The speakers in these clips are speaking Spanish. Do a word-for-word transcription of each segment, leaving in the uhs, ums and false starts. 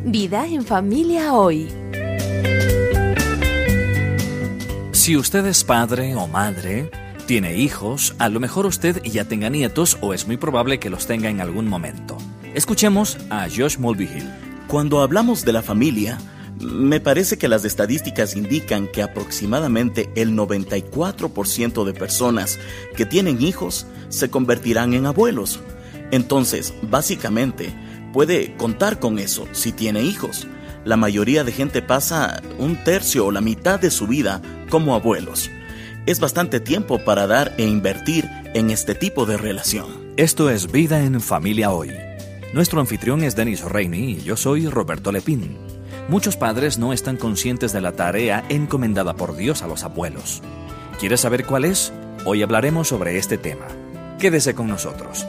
Vida en Familia Hoy. Si usted es padre o madre, tiene hijos, a lo mejor usted ya tenga nietos o es muy probable que los tenga en algún momento. Escuchemos a Josh Mulvihill. Cuando hablamos de la familia, me parece que las estadísticas indican que aproximadamente el noventa y cuatro por ciento de personas que tienen hijos se convertirán en abuelos. Entonces, básicamente, puede contar con eso si tiene hijos. La mayoría de gente pasa un tercio o la mitad de su vida como abuelos. Es bastante tiempo para dar e invertir en este tipo de relación. Esto es Vida en Familia Hoy. Nuestro anfitrión es Dennis Reini y yo soy Roberto Lepín. Muchos padres no están conscientes de la tarea encomendada por Dios a los abuelos. ¿Quieres saber cuál es? Hoy hablaremos sobre este tema. Quédese con nosotros.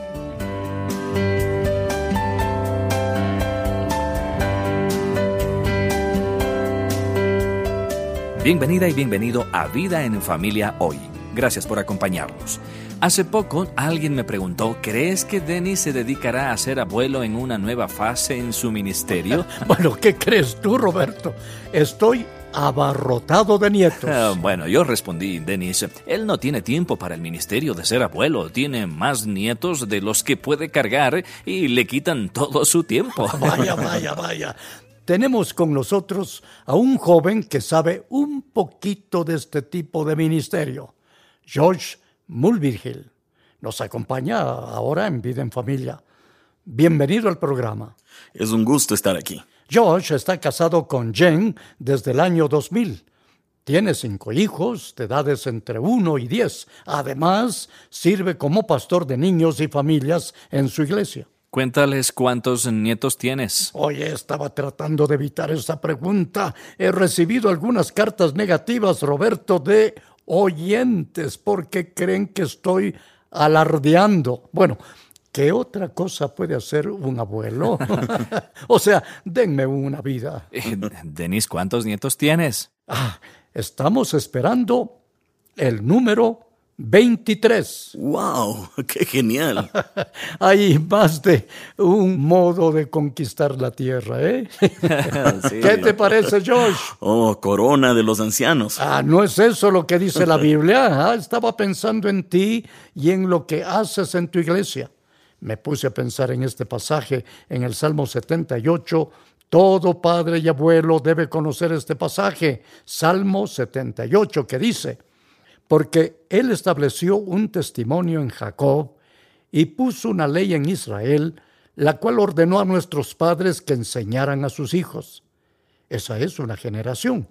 Bienvenida y bienvenido a Vida en Familia Hoy. Gracias por acompañarnos. Hace poco alguien me preguntó, ¿crees que Dennis se dedicará a ser abuelo en una nueva fase en su ministerio? Bueno, ¿qué crees tú, Roberto? Estoy abarrotado de nietos. Uh, bueno, yo respondí, Dennis, él no tiene tiempo para el ministerio de ser abuelo. Tiene más nietos de los que puede cargar y le quitan todo su tiempo. Vaya, vaya, vaya. Tenemos con nosotros a un joven que sabe un poquito de este tipo de ministerio. Josh Mulvihill nos acompaña ahora en Vida en Familia. Bienvenido al programa. Es un gusto estar aquí. Josh está casado con Jen desde el año dos mil. Tiene cinco hijos de edades entre uno y diez. Además, sirve como pastor de niños y familias en su iglesia. Cuéntales cuántos nietos tienes. Oye, estaba tratando de evitar esa pregunta. He recibido algunas cartas negativas, Roberto, de oyentes porque creen que estoy alardeando. Bueno, ¿qué otra cosa puede hacer un abuelo? O sea, denme una vida. Eh, Dennis, ¿cuántos nietos tienes? Ah, estamos esperando el número veintitrés. ¡Wow! ¡Qué genial! Hay más de un modo de conquistar la tierra, ¿eh? Sí. ¿Qué te parece, Josh? Oh, corona de los ancianos. Ah, ¿no es eso lo que dice la Biblia? Ah, estaba pensando en ti y en lo que haces en tu iglesia. Me puse a pensar en este pasaje en el Salmo setenta y ocho. Todo padre y abuelo debe conocer este pasaje. Salmo setenta y ocho, que dice: porque él estableció un testimonio en Jacob y puso una ley en Israel, la cual ordenó a nuestros padres que enseñaran a sus hijos. Esa es una generación.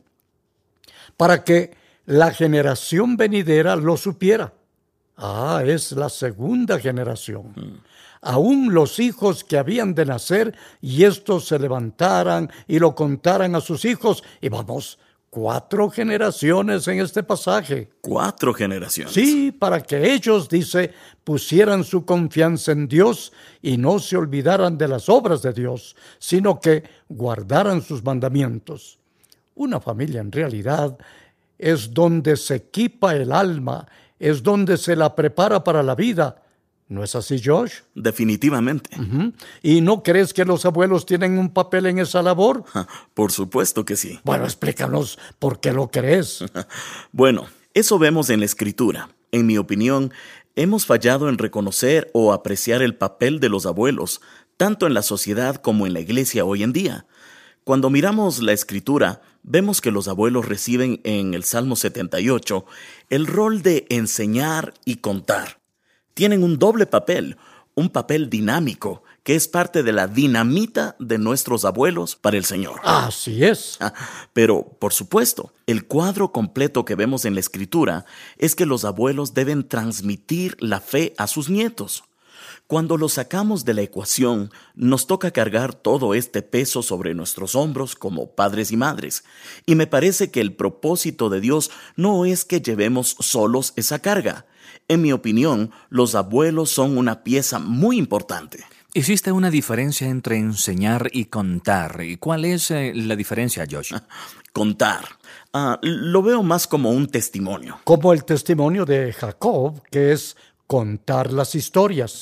Para que la generación venidera lo supiera. Ah, es la segunda generación. Mm. Aún los hijos que habían de nacer y estos se levantaran y lo contaran a sus hijos. Y vamos, cuatro generaciones en este pasaje. ¿Cuatro generaciones? Sí, para que ellos, dice, pusieran su confianza en Dios y no se olvidaran de las obras de Dios, sino que guardaran sus mandamientos. Una familia, en realidad, es donde se equipa el alma, es donde se la prepara para la vida. ¿No es así, Josh? Definitivamente. Uh-huh. ¿Y no crees que los abuelos tienen un papel en esa labor? Por supuesto que sí. Bueno, explícanos por qué lo crees. Bueno, eso vemos en la Escritura. En mi opinión, hemos fallado en reconocer o apreciar el papel de los abuelos, tanto en la sociedad como en la iglesia hoy en día. Cuando miramos la Escritura, vemos que los abuelos reciben en el Salmo setenta y ocho el rol de enseñar y contar. Tienen un doble papel, un papel dinámico, que es parte de la dinamita de nuestros abuelos para el Señor. Así es. Ah, pero, por supuesto, el cuadro completo que vemos en la Escritura es que los abuelos deben transmitir la fe a sus nietos. Cuando los sacamos de la ecuación, nos toca cargar todo este peso sobre nuestros hombros como padres y madres. Y me parece que el propósito de Dios no es que llevemos solos esa carga. En mi opinión, los abuelos son una pieza muy importante. Existe una diferencia entre enseñar y contar. ¿Y cuál es eh, la diferencia, Josh? Contar. Uh, lo veo más como un testimonio. Como el testimonio de Jacob, que es contar las historias.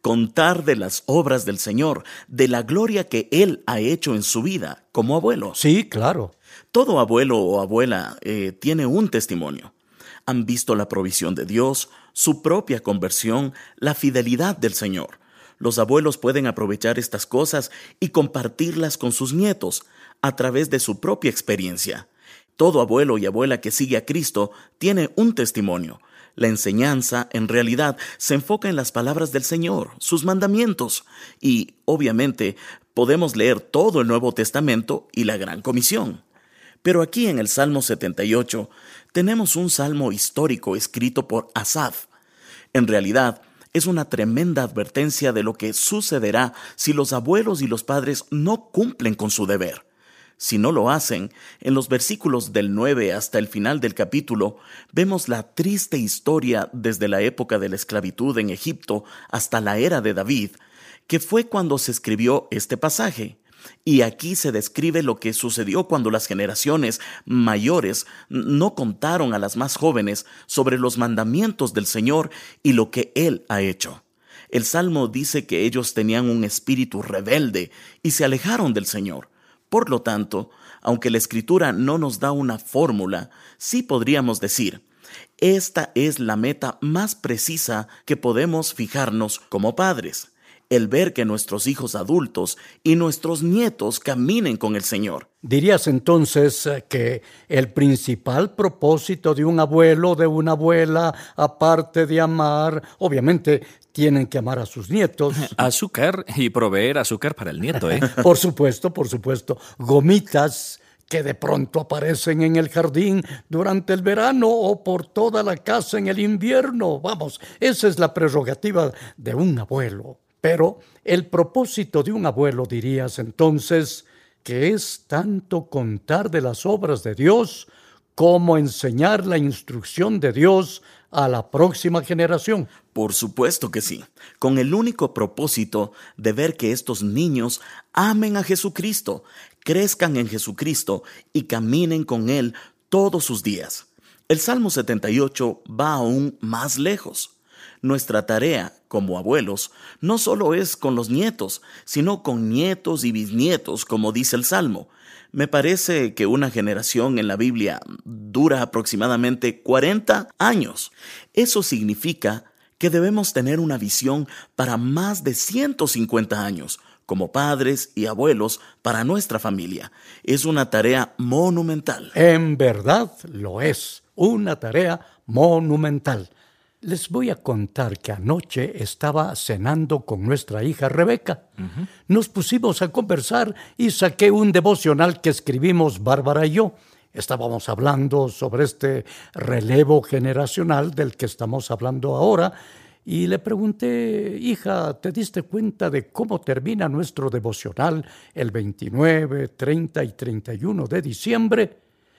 contar de las obras del Señor, de la gloria que Él ha hecho en su vida como abuelo. Sí, claro. Todo abuelo o abuela eh, tiene un testimonio. Han visto la provisión de Dios, su propia conversión, la fidelidad del Señor. Los abuelos pueden aprovechar estas cosas y compartirlas con sus nietos a través de su propia experiencia. Todo abuelo y abuela que sigue a Cristo tiene un testimonio. La enseñanza, en realidad, se enfoca en las palabras del Señor, sus mandamientos, y, obviamente, podemos leer todo el Nuevo Testamento y la Gran Comisión. Pero aquí en el Salmo setenta y ocho tenemos un salmo histórico escrito por Asaf. En realidad, es una tremenda advertencia de lo que sucederá si los abuelos y los padres no cumplen con su deber. Si no lo hacen, en los versículos del nueve hasta el final del capítulo, vemos la triste historia desde la época de la esclavitud en Egipto hasta la era de David, que fue cuando se escribió este pasaje. Y aquí se describe lo que sucedió cuando las generaciones mayores no contaron a las más jóvenes sobre los mandamientos del Señor y lo que Él ha hecho. El Salmo dice que ellos tenían un espíritu rebelde y se alejaron del Señor. Por lo tanto, aunque la Escritura no nos da una fórmula, sí podríamos decir, esta es la meta más precisa que podemos fijarnos como padres. El ver que nuestros hijos adultos y nuestros nietos caminen con el Señor. ¿Dirías entonces que el principal propósito de un abuelo o de una abuela, aparte de amar, obviamente tienen que amar a sus nietos? Azúcar y proveer azúcar para el nieto, ¿eh? Por supuesto, por supuesto. Gomitas que de pronto aparecen en el jardín durante el verano o por toda la casa en el invierno. Vamos, esa es la prerrogativa de un abuelo. Pero el propósito de un abuelo, dirías entonces, que es tanto contar de las obras de Dios como enseñar la instrucción de Dios a la próxima generación. Por supuesto que sí, con el único propósito de ver que estos niños amen a Jesucristo, crezcan en Jesucristo y caminen con Él todos sus días. El Salmo setenta y ocho va aún más lejos. Nuestra tarea como abuelos no solo es con los nietos, sino con nietos y bisnietos, como dice el Salmo. Me parece que una generación en la Biblia dura aproximadamente cuarenta años. Eso significa que debemos tener una visión para más de ciento cincuenta años, como padres y abuelos para nuestra familia. Es una tarea monumental. En verdad lo es, una tarea monumental. Les voy a contar que anoche estaba cenando con nuestra hija Rebeca. Uh-huh. Nos pusimos a conversar y saqué un devocional que escribimos Bárbara y yo. Estábamos hablando sobre este relevo generacional del que estamos hablando ahora y le pregunté, hija, ¿te diste cuenta de cómo termina nuestro devocional el veintinueve, treinta y treinta y uno de diciembre?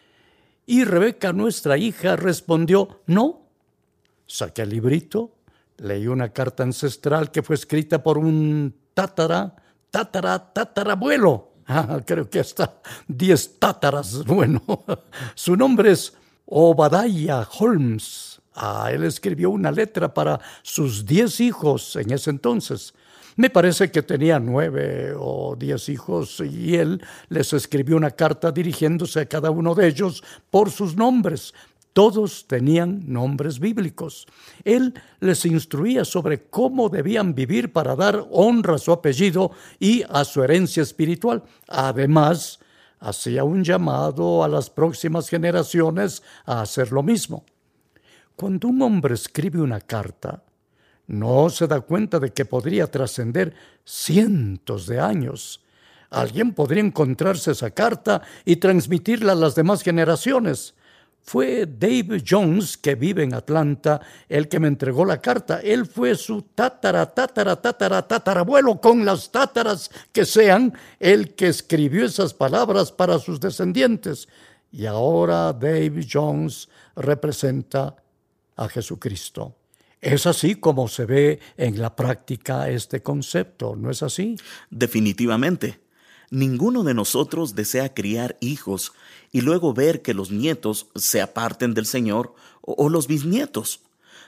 Y Rebeca, nuestra hija, respondió, no. Saqué el librito, leí una carta ancestral que fue escrita por un tátara, tátara, tatarabuelo. Ah, creo que hasta diez tátaras. Bueno, su nombre es Obadiah Holmes. Ah, él escribió una letra para sus diez hijos en ese entonces. Me parece que tenía nueve o diez hijos y él les escribió una carta dirigiéndose a cada uno de ellos por sus nombres. Todos tenían nombres bíblicos. Él les instruía sobre cómo debían vivir para dar honra a su apellido y a su herencia espiritual. Además, hacía un llamado a las próximas generaciones a hacer lo mismo. Cuando un hombre escribe una carta, no se da cuenta de que podría trascender cientos de años. Alguien podría encontrarse esa carta y transmitirla a las demás generaciones. Fue Dave Jones, que vive en Atlanta, el que me entregó la carta. Él fue su tátara, tátara, tátara, tatarabuelo, con las tátaras que sean, el que escribió esas palabras para sus descendientes. Y ahora Dave Jones representa a Jesucristo. Es así como se ve en la práctica este concepto, ¿no es así? Definitivamente. Ninguno de nosotros desea criar hijos y luego ver que los nietos se aparten del Señor o los bisnietos.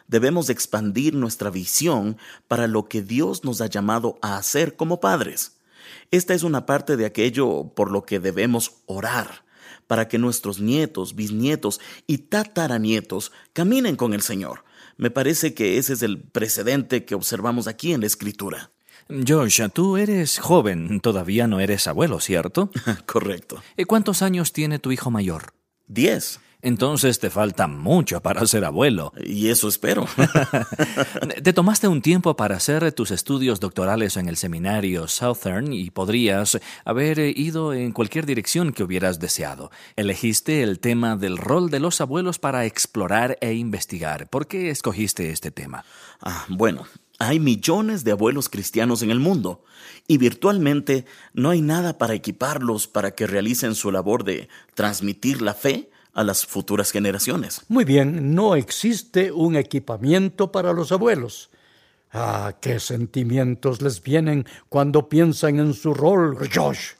debemos expandir nuestra visión para lo que Dios nos ha llamado a hacer como padres. Esta es una parte de aquello por lo que debemos orar, para que nuestros nietos, bisnietos y tataranietos caminen con el Señor. Me parece que ese es el precedente que observamos aquí en la Escritura. Josh, tú eres joven, todavía no eres abuelo, ¿cierto? Correcto. ¿Cuántos años tiene tu hijo mayor? Diez. Entonces te falta mucho para ser abuelo. Y eso espero. Te tomaste un tiempo para hacer tus estudios doctorales en el seminario Southern y podrías haber ido en cualquier dirección que hubieras deseado. Elegiste el tema del rol de los abuelos para explorar e investigar. ¿Por qué escogiste este tema? Ah, bueno, hay millones de abuelos cristianos en el mundo y virtualmente no hay nada para equiparlos para que realicen su labor de transmitir la fe a las futuras generaciones. Muy bien, no existe un equipamiento para los abuelos. Ah, qué sentimientos les vienen cuando piensan en su rol, Josh.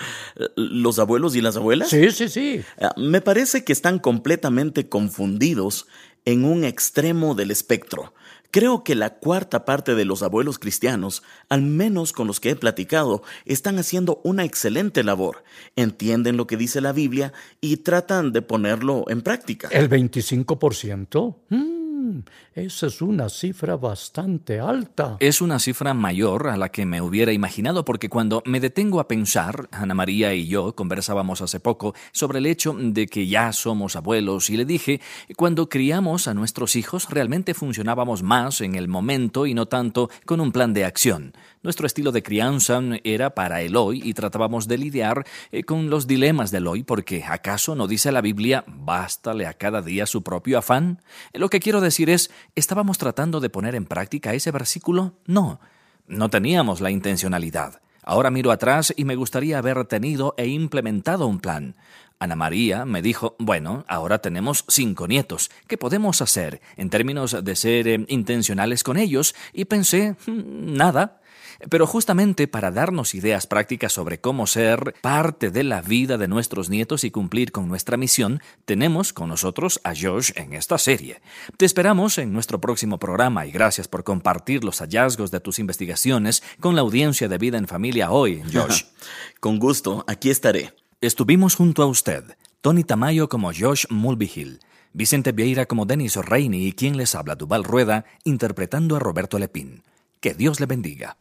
¿Los abuelos y las abuelas? Sí, sí, sí. Me parece que están completamente confundidos en un extremo del espectro. Creo que la cuarta parte de los abuelos cristianos, al menos con los que he platicado, están haciendo una excelente labor. Entienden lo que dice la Biblia y tratan de ponerlo en práctica. ¿El veinticinco por ciento? Mm, esa es una cifra bastante alta. Es una cifra mayor a la que me hubiera imaginado porque cuando me detengo a pensar, Ana María y yo conversábamos hace poco sobre el hecho de que ya somos abuelos y le dije, cuando criamos a nuestros hijos realmente funcionábamos más en el momento y no tanto con un plan de acción. Nuestro estilo de crianza era para el hoy y tratábamos de lidiar eh, con los dilemas del hoy porque ¿acaso no dice la Biblia, bástale a cada día su propio afán? Lo que quiero decir es, ¿estábamos tratando de poner en práctica ese versículo? No, no teníamos la intencionalidad. Ahora miro atrás y me gustaría haber tenido e implementado un plan. Ana María me dijo, bueno, ahora tenemos cinco nietos. ¿Qué podemos hacer en términos de ser eh, intencionales con ellos? Y pensé, nada. Pero justamente para darnos ideas prácticas sobre cómo ser parte de la vida de nuestros nietos y cumplir con nuestra misión, tenemos con nosotros a Josh en esta serie. Te esperamos en nuestro próximo programa y gracias por compartir los hallazgos de tus investigaciones con la audiencia de Vida en Familia hoy, Josh. Con gusto, aquí estaré. Estuvimos junto a usted, Tony Tamayo como Josh Mulvihill, Vicente Vieira como Denis Reini y quien les habla, Duval Rueda, interpretando a Roberto Lepín. Que Dios le bendiga.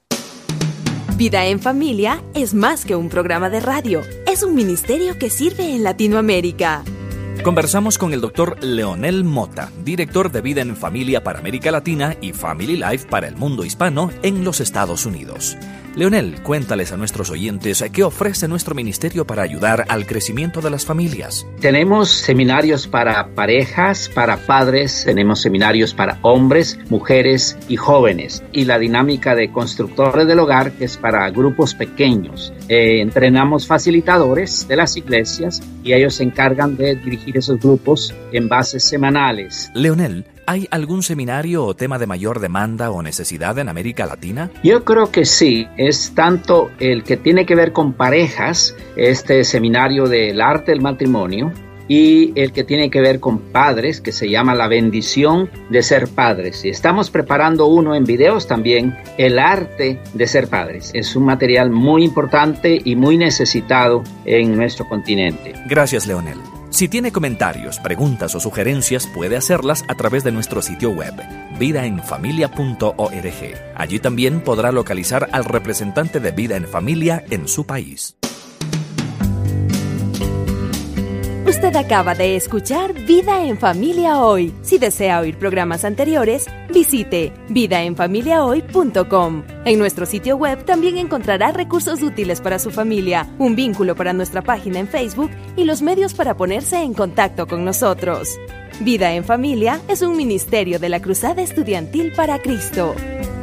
Vida en Familia es más que un programa de radio, es un ministerio que sirve en Latinoamérica. Conversamos con el doctor Leonel Mota, director de Vida en Familia para América Latina y Family Life para el mundo hispano en los Estados Unidos. Leonel, cuéntales a nuestros oyentes qué ofrece nuestro ministerio para ayudar al crecimiento de las familias. Tenemos seminarios para parejas, para padres, tenemos seminarios para hombres, mujeres y jóvenes. Y la dinámica de constructores del hogar, que es para grupos pequeños. Eh, entrenamos facilitadores de las iglesias y ellos se encargan de dirigir esos grupos en bases semanales. Leonel, ¿hay algún seminario o tema de mayor demanda o necesidad en América Latina? Yo creo que sí. Es tanto el que tiene que ver con parejas, este seminario del arte del matrimonio, y el que tiene que ver con padres, que se llama La bendición de ser padres. Y estamos preparando uno en videos también, El arte de ser padres. Es un material muy importante y muy necesitado en nuestro continente. Gracias, Leonel. Si tiene comentarios, preguntas o sugerencias, puede hacerlas a través de nuestro sitio web, vida en familia punto org. Allí también podrá localizar al representante de Vida en Familia en su país. Usted acaba de escuchar Vida en Familia Hoy. Si desea oír programas anteriores, visite vida en familia hoy punto com. En nuestro sitio web también encontrará recursos útiles para su familia, un vínculo para nuestra página en Facebook y los medios para ponerse en contacto con nosotros. Vida en Familia es un ministerio de la Cruzada Estudiantil para Cristo.